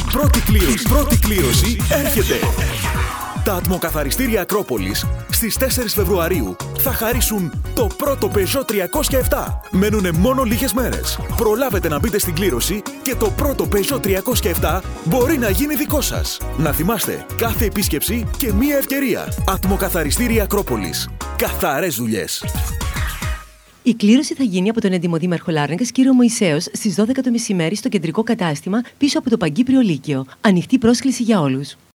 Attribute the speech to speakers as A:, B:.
A: Πρώτη κλήρωση έρχεται. Τα ατμοκαθαριστήρια Ακρόπολης στις 4 Φεβρουαρίου θα χαρίσουν το πρώτο Peugeot 307. Μένουνε μόνο λίγες μέρες. Προλάβετε να μπείτε στην κλήρωση και το πρώτο Peugeot 307 μπορεί να γίνει δικό σας. Να θυμάστε, κάθε επίσκεψη και μία ευκαιρία. Ατμοκαθαριστήρια Ακρόπολης. Καθαρές δουλειές.
B: Η κλήρωση θα γίνει από τον Εντιμοδήμαρχο Λάρνακας, κύριο Μωυσέος, στις 12 το μεσημέρι στο κεντρικό κατάστημα πίσω από το Παγκύπριο Λύκειο. Ανοιχτή πρόσκληση για όλους.